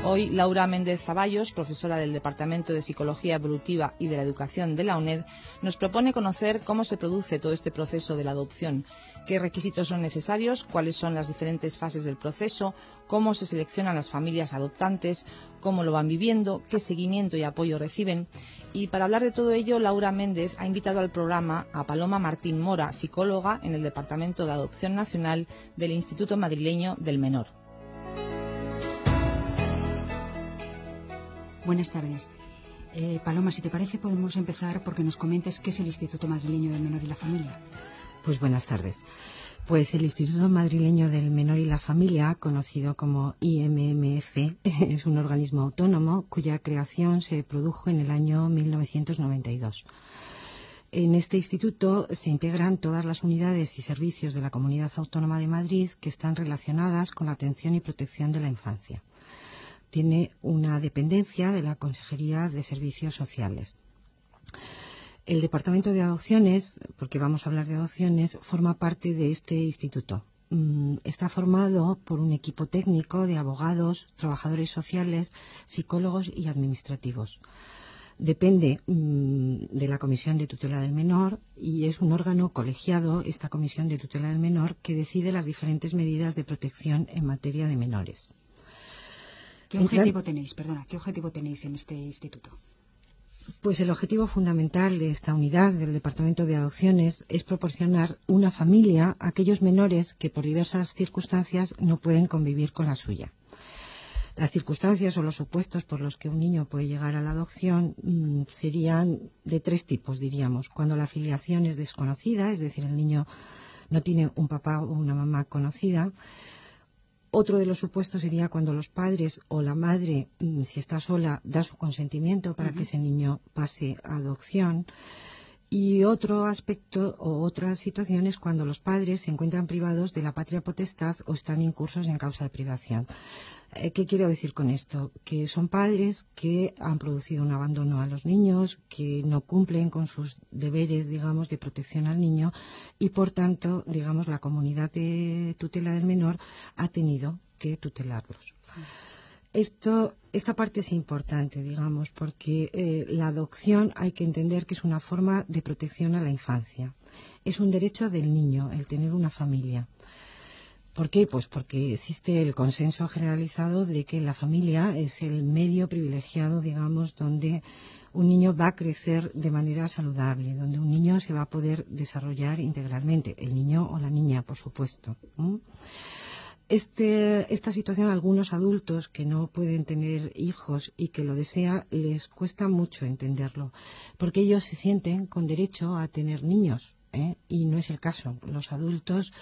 Hoy Laura Méndez Zaballos, profesora del Departamento de Psicología Evolutiva y de la Educación de la UNED, nos propone conocer cómo se produce todo este proceso de la adopción, qué requisitos son necesarios, cuáles son las diferentes fases del proceso, cómo se seleccionan las familias adoptantes, cómo lo van viviendo, qué seguimiento y apoyo reciben. Y para hablar de todo ello, Laura Méndez ha invitado al programa a Paloma Martín Mora, psicóloga en el Departamento de Adopción Nacional del Instituto Madrileño del Menor. Buenas tardes. Paloma, si te parece, podemos empezar porque nos comentes qué es el Instituto Madrileño del Menor y la Familia. Pues buenas tardes. Pues el Instituto Madrileño del Menor y la Familia, conocido como IMMF, es un organismo autónomo cuya creación se produjo en el año 1992. En este instituto se integran todas las unidades y servicios de la Comunidad Autónoma de Madrid que están relacionadas con la atención y protección de la infancia. Tiene una dependencia de la Consejería de Servicios Sociales. El Departamento de Adopciones, porque vamos a hablar de adopciones, forma parte de este instituto. Está formado por un equipo técnico de abogados, trabajadores sociales, psicólogos y administrativos. Depende de la Comisión de Tutela del Menor y es un órgano colegiado, esta Comisión de Tutela del Menor, que decide las diferentes medidas de protección en materia de menores. ¿Qué objetivo tenéis en este instituto? Pues el objetivo fundamental de esta unidad del Departamento de Adopciones es proporcionar una familia a aquellos menores que por diversas circunstancias no pueden convivir con la suya. Las circunstancias o los supuestos por los que un niño puede llegar a la adopción serían de tres tipos, diríamos. Cuando la filiación es desconocida, es decir, el niño no tiene un papá o una mamá conocida. Otro de los supuestos sería cuando los padres o la madre, si está sola, da su consentimiento para que ese niño pase a adopción. Y otro aspecto o otra situación es cuando los padres se encuentran privados de la patria potestad o están incursos en causa de privación. ¿Qué quiero decir con esto? Que son padres que han producido un abandono a los niños, que no cumplen con sus deberes, digamos, de protección al niño y, por tanto, digamos, la comunidad de tutela del menor ha tenido que tutelarlos. Esta parte es importante, digamos, porque la adopción hay que entender que es una forma de protección a la infancia. Es un derecho del niño el tener una familia. ¿Por qué? Pues porque existe el consenso generalizado de que la familia es el medio privilegiado, digamos, donde un niño va a crecer de manera saludable, donde un niño se va a poder desarrollar integralmente, el niño o la niña, por supuesto. Esta situación a algunos adultos que no pueden tener hijos y que lo desean, les cuesta mucho entenderlo, porque ellos se sienten con derecho a tener niños, y no es el caso. Los adultos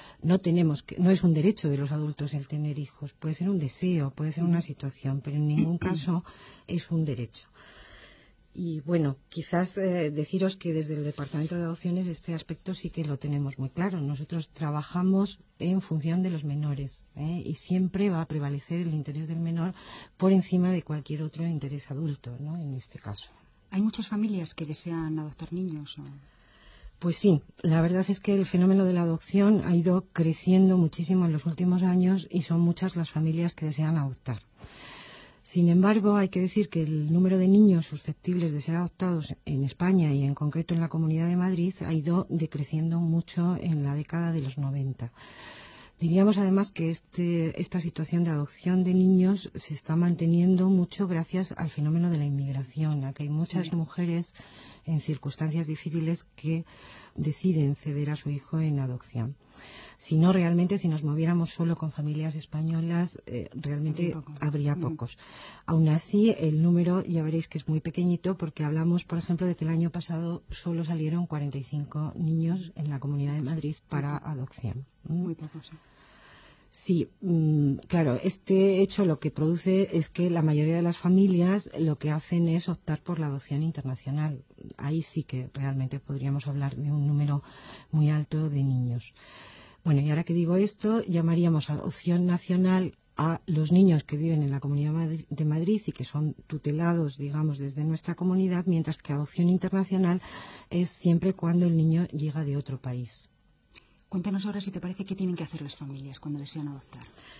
no es un derecho de los adultos el tener hijos, puede ser un deseo, puede ser una situación, pero en ningún caso es un derecho. Y bueno, quizás deciros que desde el Departamento de Adopciones este aspecto sí que lo tenemos muy claro. Nosotros trabajamos en función de los menores, y siempre va a prevalecer el interés del menor por encima de cualquier otro interés adulto, ¿no? En este caso. ¿Hay muchas familias que desean adoptar niños? Pues sí, la verdad es que el fenómeno de la adopción ha ido creciendo muchísimo en los últimos años y son muchas las familias que desean adoptar. Sin embargo, hay que decir que el número de niños susceptibles de ser adoptados en España y en concreto en la Comunidad de Madrid ha ido decreciendo mucho en la década de los 90. Diríamos además que esta situación de adopción de niños se está manteniendo mucho gracias al fenómeno de la inmigración, a que hay muchas mujeres en circunstancias difíciles que deciden ceder a su hijo en adopción. Si no, realmente, si nos moviéramos solo con familias españolas, realmente habría pocos. Aún así, el número ya veréis que es muy pequeñito porque hablamos, por ejemplo, de que el año pasado solo salieron 45 niños en la Comunidad de Madrid para adopción. Muy pocos. Sí, claro, este hecho lo que produce es que la mayoría de las familias lo que hacen es optar por la adopción internacional. Ahí sí que realmente podríamos hablar de un número muy alto de niños. Bueno, y ahora que digo esto, llamaríamos adopción nacional a los niños que viven en la Comunidad de Madrid y que son tutelados, digamos, desde nuestra comunidad, mientras que adopción internacional es siempre cuando el niño llega de otro país. Cuéntanos ahora, si te parece, qué tienen que hacer las familias cuando desean adoptar.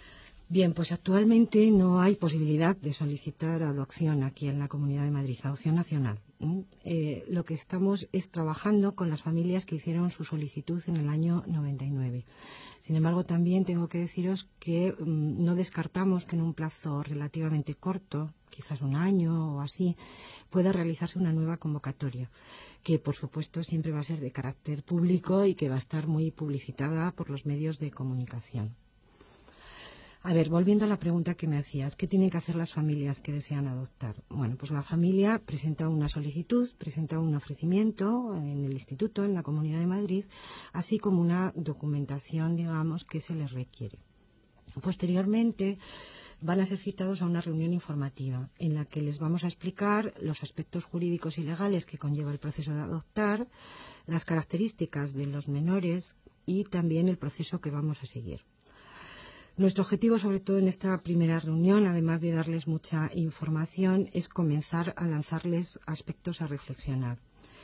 Bien, pues actualmente no hay posibilidad de solicitar adopción aquí en la Comunidad de Madrid, adopción nacional. Lo que estamos es trabajando con las familias que hicieron su solicitud en el año 99. Sin embargo, también tengo que deciros que no descartamos que en un plazo relativamente corto, quizás un año o así, pueda realizarse una nueva convocatoria, que por supuesto siempre va a ser de carácter público y que va a estar muy publicitada por los medios de comunicación. A ver, volviendo a la pregunta que me hacías, ¿qué tienen que hacer las familias que desean adoptar? Bueno, pues la familia presenta una solicitud, presenta un ofrecimiento en el instituto, en la Comunidad de Madrid, así como una documentación, digamos, que se les requiere. Posteriormente van a ser citados a una reunión informativa en la que les vamos a explicar los aspectos jurídicos y legales que conlleva el proceso de adoptar, las características de los menores y también el proceso que vamos a seguir. Nuestro objetivo, sobre todo en esta primera reunión, además de darles mucha información, es comenzar a lanzarles aspectos a reflexionar.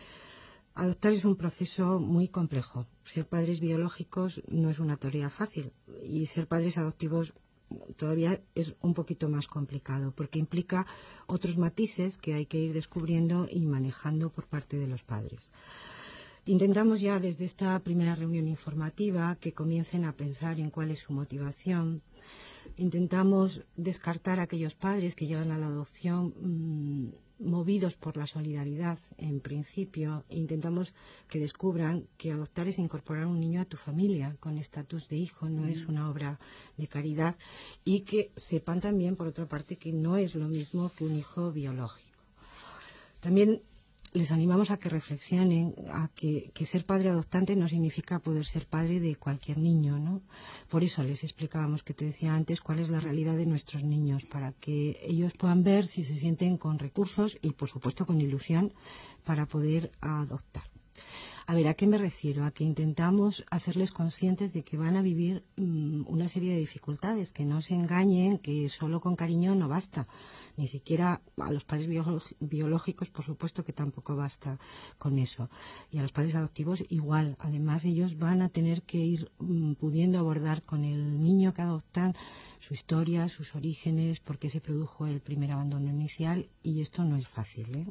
Adoptar es un proceso muy complejo. Ser padres biológicos no es una tarea fácil y ser padres adoptivos todavía es un poquito más complicado porque implica otros matices que hay que ir descubriendo y manejando por parte de los padres. Intentamos ya desde esta primera reunión informativa que comiencen a pensar en cuál es su motivación. Intentamos descartar a aquellos padres que llegan a la adopción movidos por la solidaridad en principio. Intentamos que descubran que adoptar es incorporar un niño a tu familia con estatus de hijo, no es una obra de caridad, y que sepan también, por otra parte, que no es lo mismo que un hijo biológico. También les animamos a que reflexionen, a que ser padre adoptante no significa poder ser padre de cualquier niño, ¿no? Por eso les explicábamos, que te decía antes, cuál es la realidad de nuestros niños, para que ellos puedan ver si se sienten con recursos y, por supuesto, con ilusión para poder adoptar. A ver, ¿a qué me refiero? A que intentamos hacerles conscientes de que van a vivir una serie de dificultades, que no se engañen, que solo con cariño no basta. Ni siquiera a los padres biológicos, por supuesto que tampoco basta con eso. Y a los padres adoptivos igual. Además, ellos van a tener que ir pudiendo abordar con el niño que adoptan su historia, sus orígenes, por qué se produjo el primer abandono inicial, y esto no es fácil, ¿eh?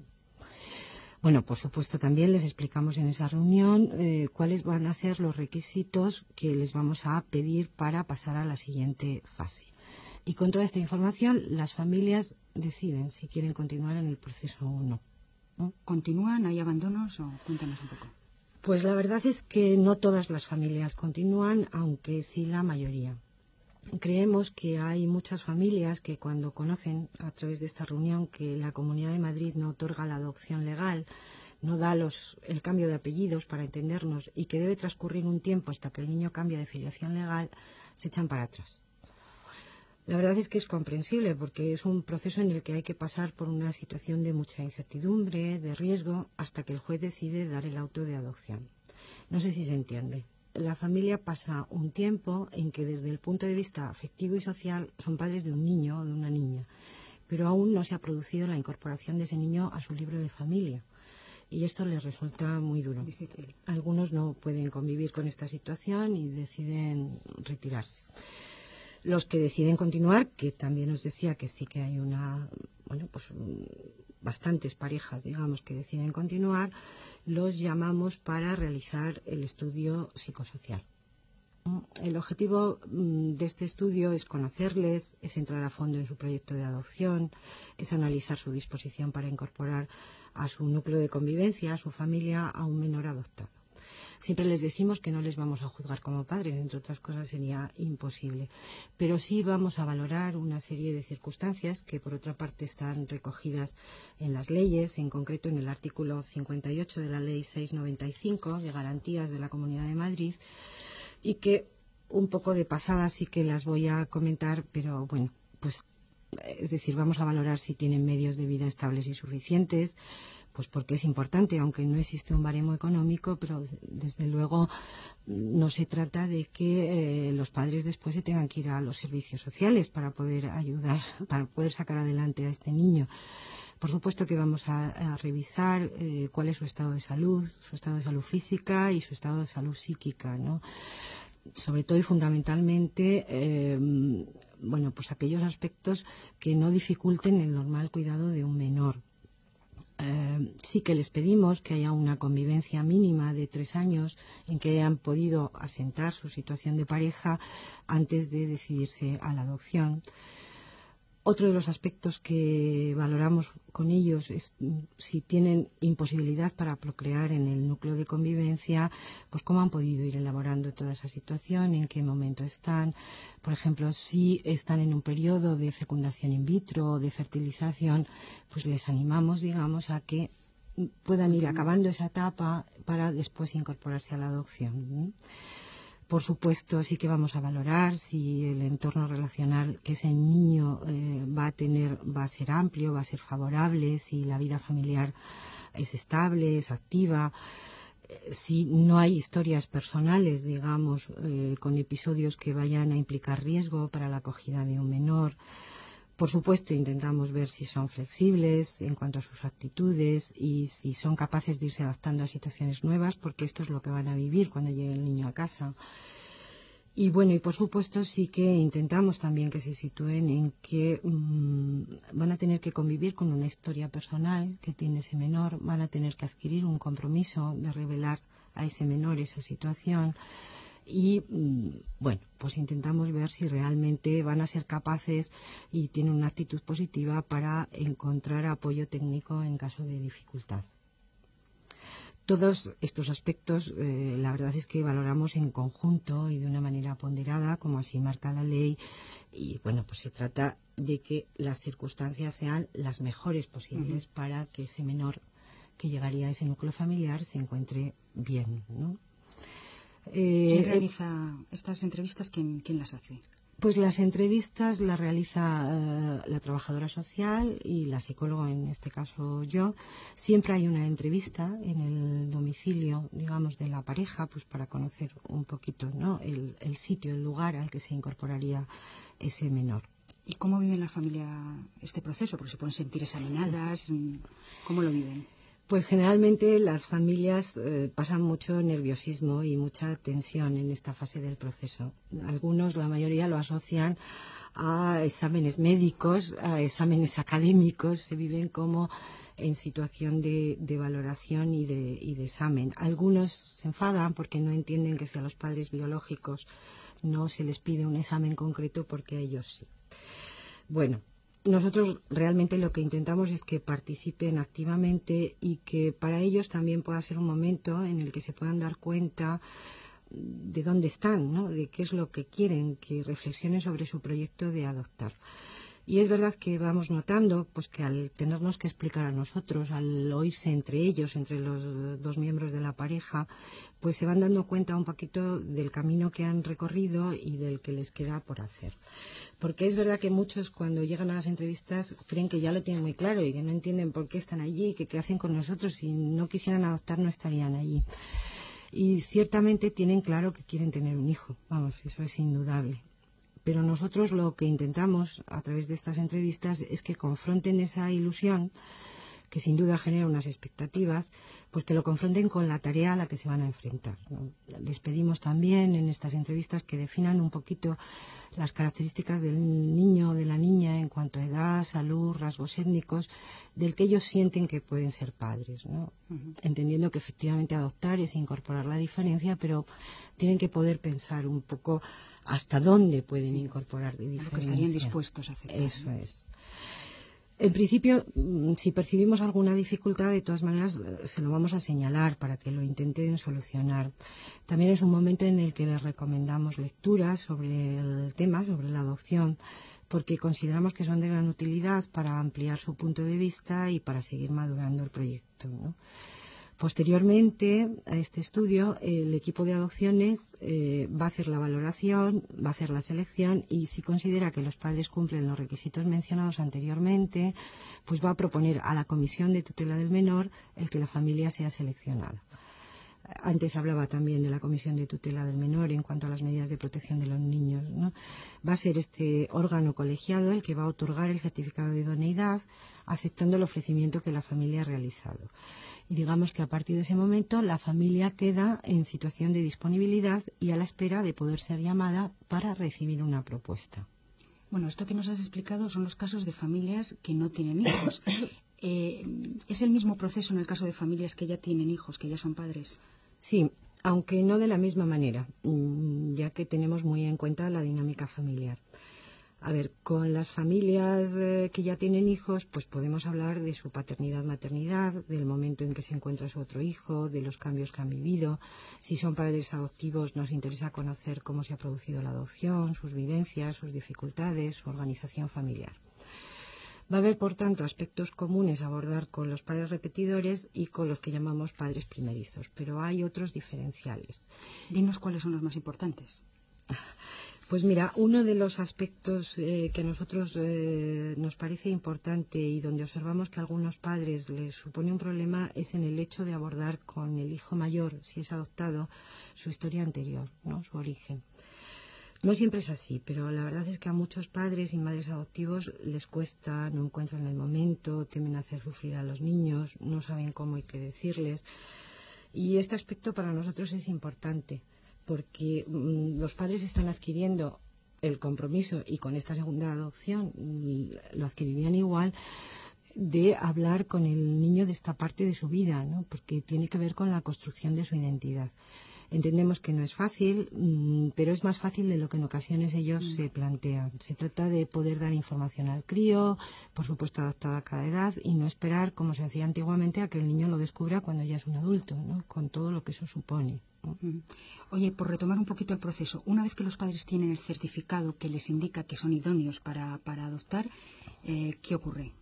Bueno, por supuesto, también les explicamos en esa reunión cuáles van a ser los requisitos que les vamos a pedir para pasar a la siguiente fase. Y con toda esta información, las familias deciden si quieren continuar en el proceso o no. ¿Continúan? ¿Hay abandonos? O cuéntanos un poco. Pues la verdad es que no todas las familias continúan, aunque sí la mayoría. Creemos que hay muchas familias que cuando conocen a través de esta reunión que la Comunidad de Madrid no otorga la adopción legal, no da el cambio de apellidos para entendernos y que debe transcurrir un tiempo hasta que el niño cambie de filiación legal, se echan para atrás. La verdad es que es comprensible porque es un proceso en el que hay que pasar por una situación de mucha incertidumbre, de riesgo, hasta que el juez decide dar el auto de adopción. No sé si se entiende. La familia pasa un tiempo en que desde el punto de vista afectivo y social son padres de un niño o de una niña, pero aún no se ha producido la incorporación de ese niño a su libro de familia y esto les resulta muy duro. Difícil. Algunos no pueden convivir con esta situación y deciden retirarse. Los que deciden continuar, que también os decía que sí que hay bastantes parejas, digamos, que deciden continuar, los llamamos para realizar el estudio psicosocial. El objetivo de este estudio es conocerles, es entrar a fondo en su proyecto de adopción, es analizar su disposición para incorporar a su núcleo de convivencia, a su familia, a un menor adoptado. Siempre les decimos que no les vamos a juzgar como padres, entre otras cosas sería imposible, pero sí vamos a valorar una serie de circunstancias que por otra parte están recogidas en las leyes, en concreto en el artículo 58 de la Ley 695 de Garantías de la Comunidad de Madrid, y que un poco de pasada sí que las voy a comentar, pero bueno, pues es decir, vamos a valorar si tienen medios de vida estables y suficientes, pues porque es importante, aunque no existe un baremo económico, pero desde luego no se trata de que los padres después se tengan que ir a los servicios sociales para poder ayudar, para poder sacar adelante a este niño. Por supuesto que vamos a revisar cuál es su estado de salud física y su estado de salud psíquica, ¿no? sobre todo y fundamentalmente, pues aquellos aspectos que no dificulten el normal cuidado de un menor. Sí que les pedimos que haya una convivencia mínima de 3 años en que hayan podido asentar su situación de pareja antes de decidirse a la adopción. Otro de los aspectos que valoramos con ellos es si tienen imposibilidad para procrear en el núcleo de convivencia, pues cómo han podido ir elaborando toda esa situación, en qué momento están. Por ejemplo, si están en un periodo de fecundación in vitro o de fertilización, pues les animamos, digamos, a que puedan ir acabando esa etapa para después incorporarse a la adopción. Por supuesto, sí que vamos a valorar si el entorno relacional que ese niño va a ser amplio, va a ser favorable, si la vida familiar es estable, es activa, si no hay historias personales, digamos, con episodios que vayan a implicar riesgo para la acogida de un menor. Por supuesto, intentamos ver si son flexibles en cuanto a sus actitudes y si son capaces de irse adaptando a situaciones nuevas, porque esto es lo que van a vivir cuando llegue el niño a casa. Y bueno, y por supuesto sí que intentamos también que se sitúen en que van a tener que convivir con una historia personal que tiene ese menor, van a tener que adquirir un compromiso de revelar a ese menor esa situación. Y pues intentamos ver si realmente van a ser capaces y tienen una actitud positiva para encontrar apoyo técnico en caso de dificultad. Todos estos aspectos, la verdad es que valoramos en conjunto y de una manera ponderada, como así marca la ley, y bueno, pues se trata de que las circunstancias sean las mejores posibles para que ese menor que llegaría a ese núcleo familiar se encuentre bien, ¿no? ¿Quién realiza estas entrevistas? ¿Quién las hace? Pues las entrevistas las realiza la trabajadora social y la psicóloga, en este caso yo. Siempre hay una entrevista en el domicilio, digamos, de la pareja, pues para conocer un poquito, ¿no?, el sitio, el lugar al que se incorporaría ese menor. ¿Y cómo vive la familia este proceso? Porque se pueden sentir examinadas. ¿Cómo lo viven? Pues generalmente las familias pasan mucho nerviosismo y mucha tensión en esta fase del proceso. Algunos, la mayoría, lo asocian a exámenes médicos, a exámenes académicos, se viven como en situación de valoración y de examen. Algunos se enfadan porque no entienden que si a los padres biológicos no se les pide un examen concreto, porque a ellos sí. Bueno, nosotros realmente lo que intentamos es que participen activamente y que para ellos también pueda ser un momento en el que se puedan dar cuenta de dónde están, ¿no?, de qué es lo que quieren, que reflexionen sobre su proyecto de adoptar. Y es verdad que vamos notando pues que al tenernos que explicar a nosotros, al oírse entre ellos, entre los dos miembros de la pareja, pues se van dando cuenta un poquito del camino que han recorrido y del que les queda por hacer. Porque es verdad que muchos, cuando llegan a las entrevistas, creen que ya lo tienen muy claro y que no entienden por qué están allí, que qué hacen con nosotros. Si no quisieran adoptar, no estarían allí. Y ciertamente tienen claro que quieren tener un hijo. Vamos, eso es indudable. Pero nosotros lo que intentamos a través de estas entrevistas es que confronten esa ilusión, que sin duda genera unas expectativas, pues que lo confronten con la tarea a la que se van a enfrentar, ¿no? Les pedimos también en estas entrevistas que definan un poquito las características del niño o de la niña en cuanto a edad, salud, rasgos étnicos, del que ellos sienten que pueden ser padres, ¿no? Entendiendo que efectivamente adoptar es incorporar la diferencia, pero tienen que poder pensar un poco hasta dónde pueden incorporar de diferencia. Lo que estarían dispuestos a aceptar. Eso es. En principio, si percibimos alguna dificultad, de todas maneras se lo vamos a señalar para que lo intenten solucionar. También es un momento en el que les recomendamos lecturas sobre el tema, sobre la adopción, porque consideramos que son de gran utilidad para ampliar su punto de vista y para seguir madurando el proyecto, ¿no? Posteriormente a este estudio, el equipo de adopciones va a hacer la valoración, va a hacer la selección y si considera que los padres cumplen los requisitos mencionados anteriormente, pues va a proponer a la Comisión de Tutela del Menor el que la familia sea seleccionada. Antes hablaba también de la Comisión de Tutela del Menor en cuanto a las medidas de protección de los niños, ¿no? Va a ser este órgano colegiado el que va a otorgar el certificado de idoneidad, aceptando el ofrecimiento que la familia ha realizado. Y digamos que a partir de ese momento la familia queda en situación de disponibilidad y a la espera de poder ser llamada para recibir una propuesta. Bueno, esto que nos has explicado son los casos de familias que no tienen hijos. ¿Es el mismo proceso en el caso de familias que ya tienen hijos, que ya son padres? Sí, aunque no de la misma manera, ya que tenemos muy en cuenta la dinámica familiar. A ver, con las familias que ya tienen hijos, pues podemos hablar de su paternidad-maternidad, del momento en que se encuentra su otro hijo, de los cambios que han vivido. Si son padres adoptivos, nos interesa conocer cómo se ha producido la adopción, sus vivencias, sus dificultades, su organización familiar. Va a haber, por tanto, aspectos comunes a abordar con los padres repetidores y con los que llamamos padres primerizos, pero hay otros diferenciales. Dinos cuáles son los más importantes. Pues mira, uno de los aspectos que a nosotros nos parece importante y donde observamos que a algunos padres les supone un problema es en el hecho de abordar con el hijo mayor, si es adoptado, su historia anterior, ¿no? Su origen. No siempre es así, pero la verdad es que a muchos padres y madres adoptivos les cuesta, no encuentran el momento, temen hacer sufrir a los niños, no saben cómo hay que decirles. Y este aspecto para nosotros es importante, porque los padres están adquiriendo el compromiso, y con esta segunda adopción lo adquirirían igual, de hablar con el niño de esta parte de su vida, ¿no? Porque tiene que ver con la construcción de su identidad. Entendemos que no es fácil, pero es más fácil de lo que en ocasiones ellos se plantean. Se trata de poder dar información al crío, por supuesto adaptada a cada edad, y no esperar, como se hacía antiguamente, a que el niño lo descubra cuando ya es un adulto, ¿no? Con todo lo que eso supone, ¿no? Oye, por retomar un poquito el proceso, una vez que los padres tienen el certificado que les indica que son idóneos para adoptar, ¿qué ocurre?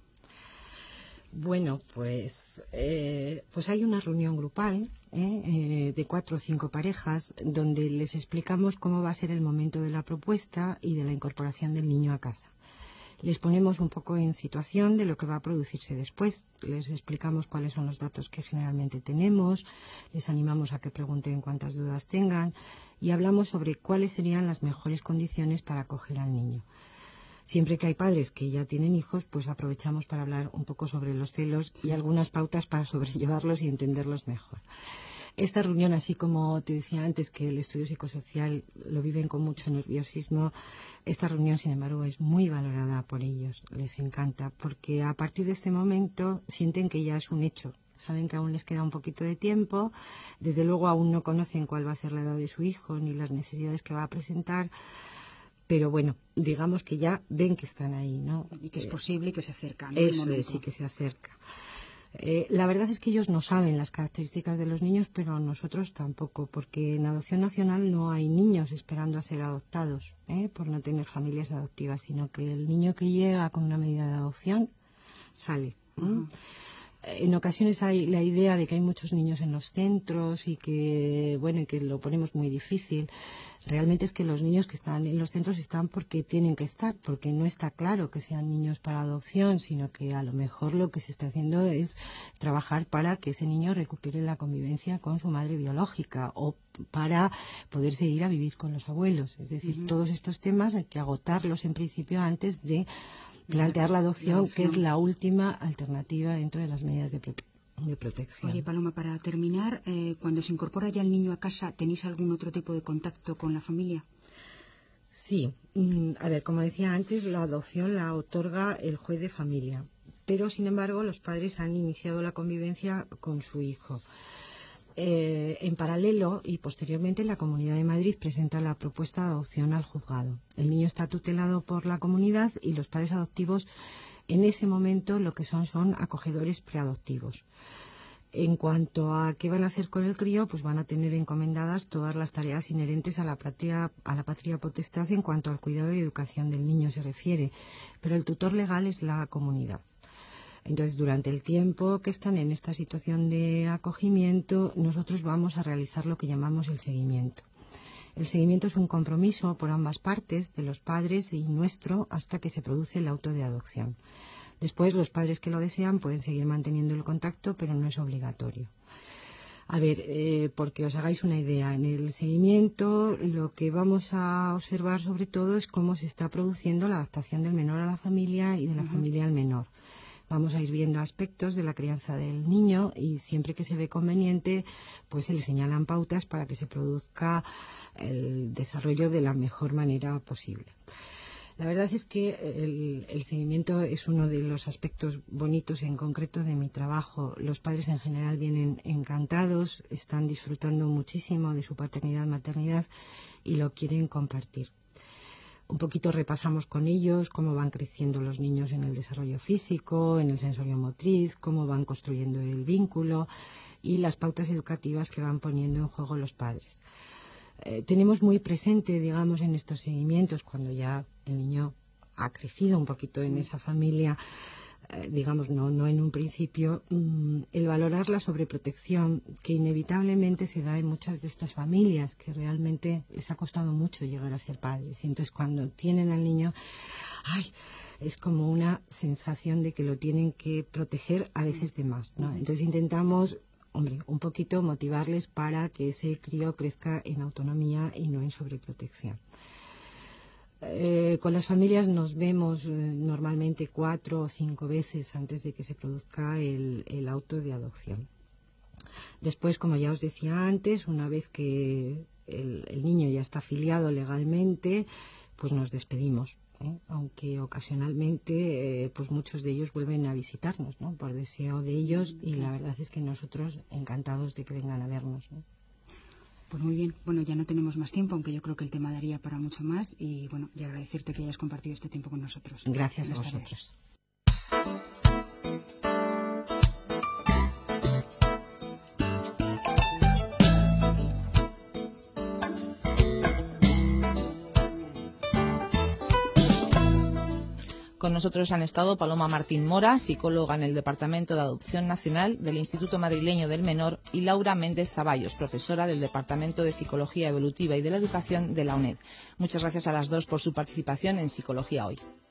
Bueno, pues hay una reunión grupal de 4 o 5 parejas donde les explicamos cómo va a ser el momento de la propuesta y de la incorporación del niño a casa. Les ponemos un poco en situación de lo que va a producirse después. Les explicamos cuáles son los datos que generalmente tenemos, les animamos a que pregunten cuántas dudas tengan y hablamos sobre cuáles serían las mejores condiciones para acoger al niño. Siempre que hay padres que ya tienen hijos, pues aprovechamos para hablar un poco sobre los celos y algunas pautas para sobrellevarlos y entenderlos mejor. Esta reunión, así como te decía antes que el estudio psicosocial lo viven con mucho nerviosismo, esta reunión, sin embargo, es muy valorada por ellos. Les encanta, porque a partir de este momento sienten que ya es un hecho. Saben que aún les queda un poquito de tiempo, desde luego aún no conocen cuál va a ser la edad de su hijo ni las necesidades que va a presentar, pero bueno, digamos que ya ven que están ahí, ¿no? Y que es posible y que se acercan, ¿no? Eso es, sí que se acerca. La verdad es que ellos no saben las características de los niños, pero nosotros tampoco, porque en Adopción Nacional no hay niños esperando a ser adoptados, por no tener familias adoptivas, sino que el niño que llega con una medida de adopción sale. En ocasiones hay la idea de que hay muchos niños en los centros y que, bueno, y que lo ponemos muy difícil. Realmente es que los niños que están en los centros están porque tienen que estar, porque no está claro que sean niños para adopción, sino que a lo mejor lo que se está haciendo es trabajar para que ese niño recupere la convivencia con su madre biológica o para poder seguir a vivir con los abuelos. Es decir, todos estos temas hay que agotarlos en principio antes de plantear la adopción, que es la última alternativa dentro de las medidas de protección. Oye, Paloma, para terminar, cuando se incorpora ya el niño a casa, ¿tenéis algún otro tipo de contacto con la familia? Sí. A ver, como decía antes, la adopción la otorga el juez de familia, pero sin embargo los padres han iniciado la convivencia con su hijo. En paralelo y posteriormente la Comunidad de Madrid presenta la propuesta de adopción al juzgado. El niño está tutelado por la comunidad y los padres adoptivos en ese momento lo que son acogedores preadoptivos. En cuanto a qué van a hacer con el crío, pues van a tener encomendadas todas las tareas inherentes a la patria potestad en cuanto al cuidado y educación del niño se refiere, pero el tutor legal es la comunidad. Entonces, durante el tiempo que están en esta situación de acogimiento, nosotros vamos a realizar lo que llamamos el seguimiento. El seguimiento es un compromiso por ambas partes, de los padres y nuestro, hasta que se produce el auto de adopción. Después, los padres que lo desean pueden seguir manteniendo el contacto, pero no es obligatorio. A ver, porque os hagáis una idea, en el seguimiento lo que vamos a observar sobre todo es cómo se está produciendo la adaptación del menor a la familia y de la familia al menor. Vamos a ir viendo aspectos de la crianza del niño y siempre que se ve conveniente, pues se le señalan pautas para que se produzca el desarrollo de la mejor manera posible. La verdad es que el seguimiento es uno de los aspectos bonitos en concreto de mi trabajo. Los padres en general vienen encantados, están disfrutando muchísimo de su paternidad, maternidad y lo quieren compartir. Un poquito repasamos con ellos cómo van creciendo los niños en el desarrollo físico, en el sensorio motriz, cómo van construyendo el vínculo y las pautas educativas que van poniendo en juego los padres. Tenemos muy presente, digamos, en estos seguimientos, cuando ya el niño ha crecido un poquito en esa familia, digamos, no en un principio, el valorar la sobreprotección que inevitablemente se da en muchas de estas familias, que realmente les ha costado mucho llegar a ser padres. Y entonces cuando tienen al niño, es como una sensación de que lo tienen que proteger a veces de más, ¿no? Entonces intentamos un poquito motivarles para que ese crío crezca en autonomía y no en sobreprotección. Con las familias nos vemos normalmente 4 o 5 veces antes de que se produzca el auto de adopción. Después, como ya os decía antes, una vez que el niño ya está afiliado legalmente, pues nos despedimos. Aunque ocasionalmente pues muchos de ellos vuelven a visitarnos, ¿no? Por deseo de ellos, y la verdad es que nosotros encantados de que vengan a vernos, ¿no? Pues muy bien, bueno, ya no tenemos más tiempo, aunque yo creo que el tema daría para mucho más, y bueno, y agradecerte que hayas compartido este tiempo con nosotros. Gracias a vosotros. Con nosotros han estado Paloma Martín Mora, psicóloga en el Departamento de Adopción Nacional del Instituto Madrileño del Menor, y Laura Méndez Zaballos, profesora del Departamento de Psicología Evolutiva y de la Educación de la UNED. Muchas gracias a las dos por su participación en Psicología Hoy.